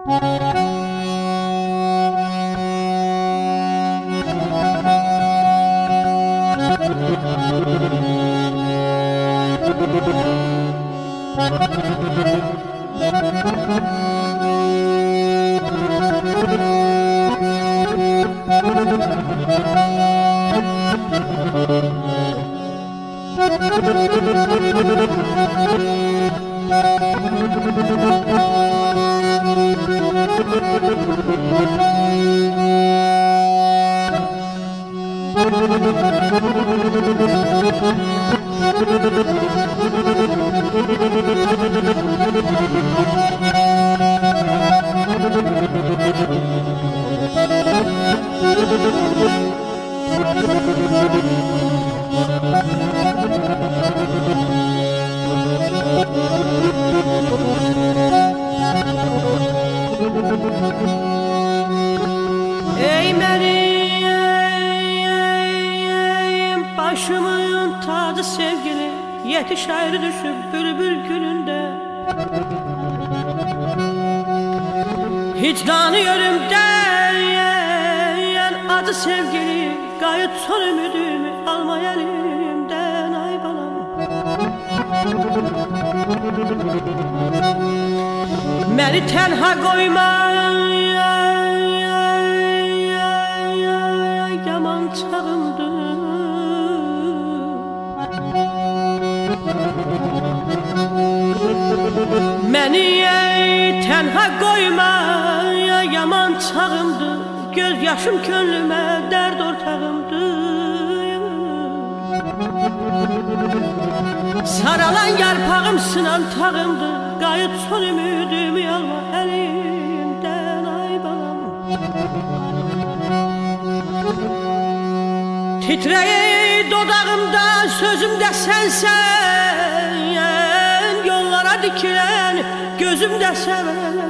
Ey benim başımın tacı sevgili, yetiş ayrı düşüp bülbül gülünde. Hicranıyorum diyen acı sevgili, gayet son ümidimi alma elimden ay balam. Beni tenha koyma yaman çağımdı. Beni tenha koyma yaman çağımdı. Göz yaşım könlüme dert ortağımdı. Saralan yarpağım sınan tağımdı. Gayet son ümidimi alma elimden ay balam. Titreyey dodağımda sözümde sensen, yollara dikilen gözümde sen.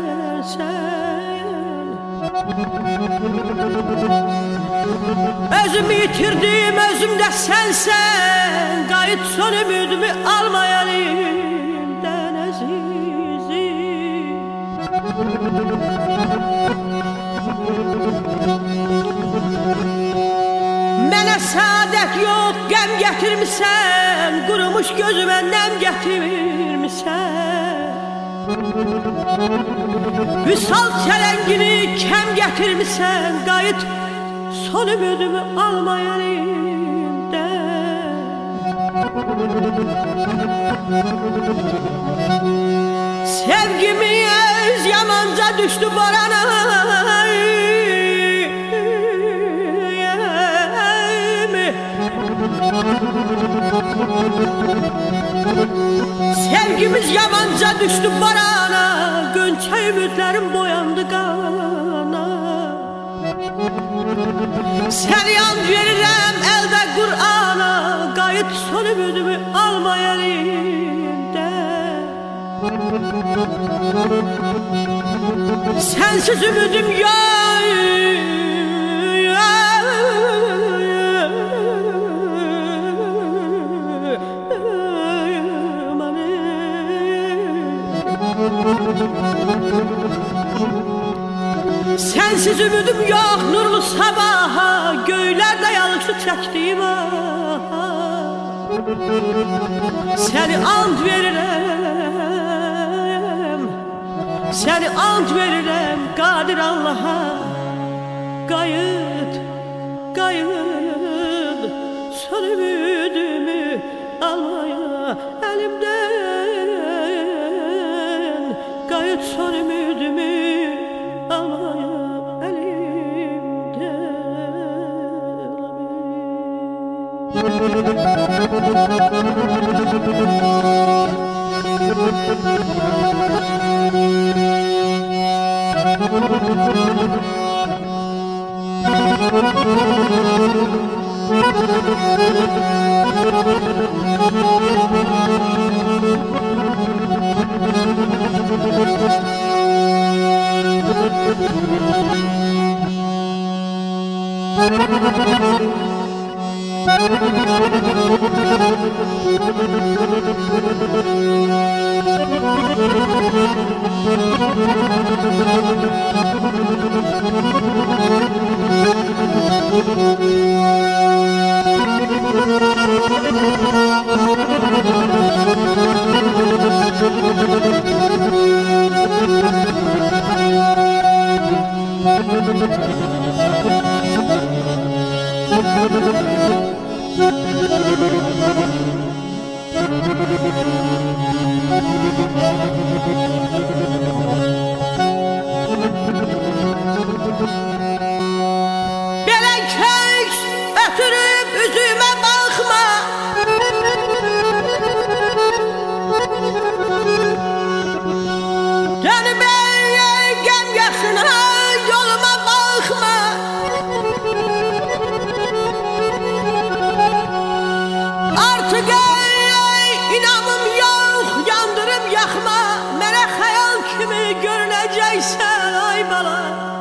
Özümü yitirdim özümde sensen, gayet son ümidimi alma elimden azizim. Mənə saadet yok gəm getirmişsən, qurumuş gözümə nem getirmişsən. Vüsal çəlengini kem getirmişsən, gayet son ümidimi alma elimden. Sevgimi öz yamanca düştü barana, sevgimiz yamanca düştü barana, gönçe ümitlerim boyandı kana. Seni and verirəm elde Kur'an'a, gayet son ümidimi alma elimden. Sensiz ümidim yok. Sensiz ümidim yok nurlu sabaha, göylerde yalışı çektiğim aha. Seni and verirəm, seni and verirəm Qadir Allah'a. Qayıt, qayıt, son ümidimi almaya elimden. Qayıt son ümidimi almaya elimden. Belə kök ötürüb üzümə baxma, Cənibə qəm yaşına yoluma baxma. Artıq inamım yox, yandırıb yaxma, mənə xəyal kimi görünəcəksən ay bala.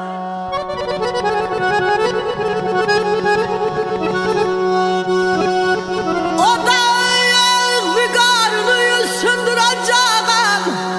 O dağ bir qarını sındıracağım.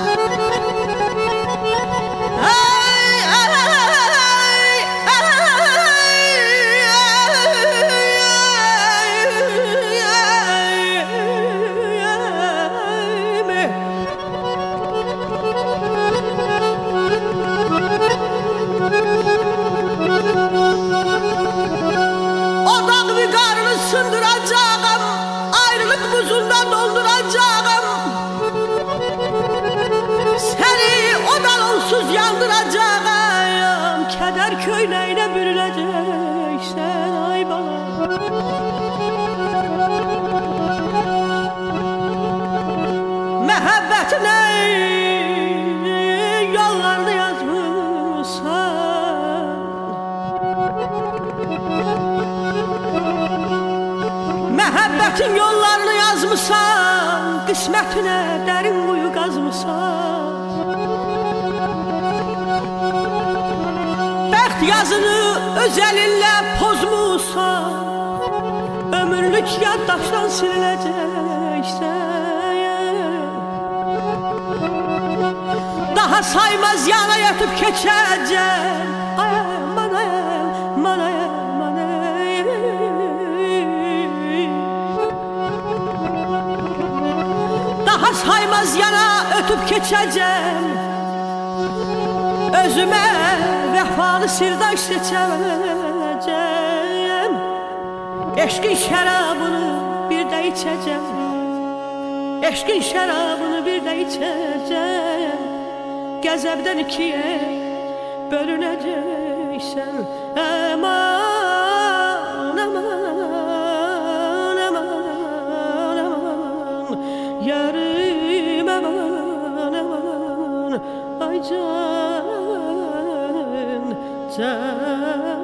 O dağ bir qarını sındıracağım, ayrılık buzundan dolduracağım. Seni odan onsuz yandıracağım, keder köynəyinə bürünəcəksən ay bala. Məhəbbətin yollarını yazmışsan, məhəbbətin yollarını yazmışsan, qismətinə dərin quyu qazmışsan. Bəxt yazını öz əlinlə pozmuşsan, ömürlük yaddaşdan silinəcəksən. Daha saymaz yana yatıp keçəcək. Aman aman aman daha saymaz yana ötüp keçəcəm. Özümə vəfalı sirdaş seçəcəm. Eşqin şərabını bir də içəcəm. Eşqin şərabını bir də içəcəm. Qəzəbdən ikiyə bölünəcəksən. Aman aman aman aman yarım aman aman ay can can